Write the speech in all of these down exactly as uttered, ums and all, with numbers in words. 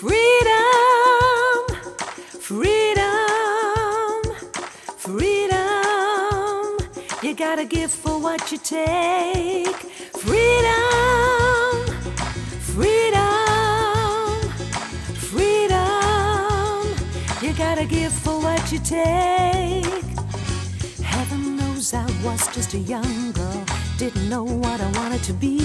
Freedom, freedom, freedom. You gotta give for what you take. Freedom, freedom, freedom. You gotta give for what you take. Heaven knows I was just a young girl, didn't know what I wanted to be.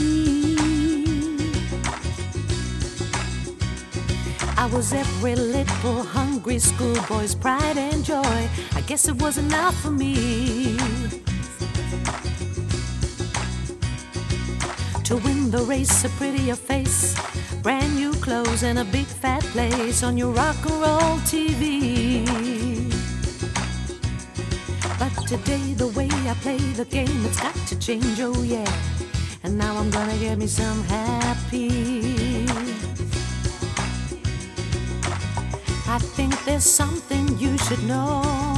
I was every little hungry schoolboy's pride and joy. I guess it was enough for me to win the race, a prettier face, brand new clothes, and a big fat place on your rock and roll T V. But today the way I play the game, it's got to change, oh yeah. And now I'm gonna get me some happy. I think there's something you should know.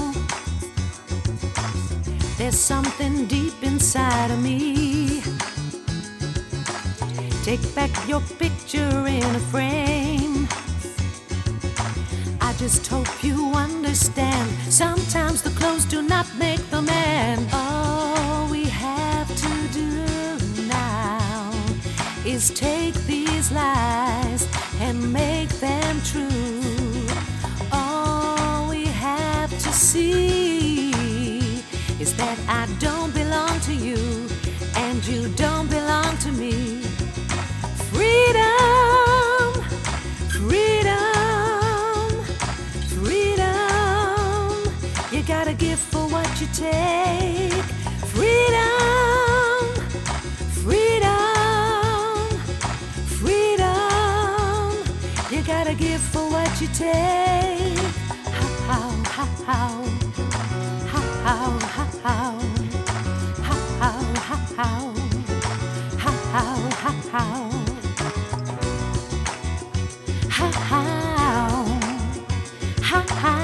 There's something deep inside of me. Take back your picture in a frame. I just hope you understand. Sometimes the clothes do not make the man. All we have to do now is take these lies and make them true. All we have to see is that I don't belong to you and you don't belong to me. Freedom, freedom, freedom. You gotta give for what you take. Freedom, freedom, freedom. You gotta give for what you take. How, how, how, how, how, how, how, how, how, how, how, how. How, how,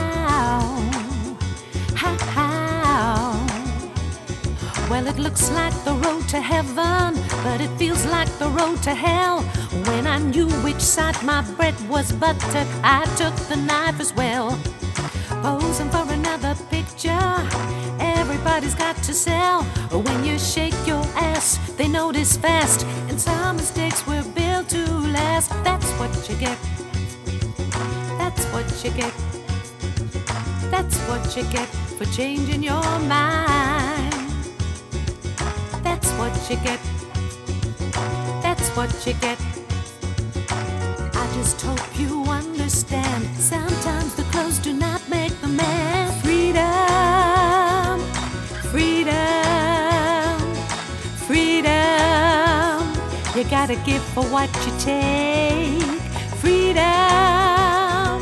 how, how. Well, it looks like the road to heaven, but it feels like the road to hell. When I knew which side my bread was buttered, I took the knife as well. Posing for another picture, everybody's got to sell. When you shake your ass, they notice fast, and some mistakes were built to last. That's what you get. That's what you get. That's what you get for changing your mind. That's what you get. That's what you get. I just hope you understand. Sometimes the clothes do not make the man. Freedom, freedom, freedom. You gotta give for what you take. Freedom,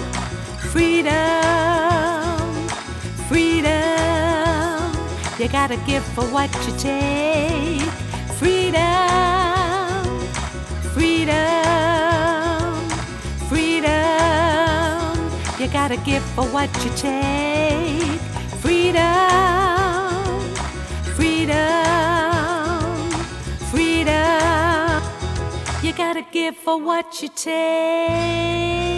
freedom, freedom. You gotta give for what you take. Freedom, freedom, freedom. You gotta give for what you take. Freedom, freedom, freedom. You gotta give for what you take.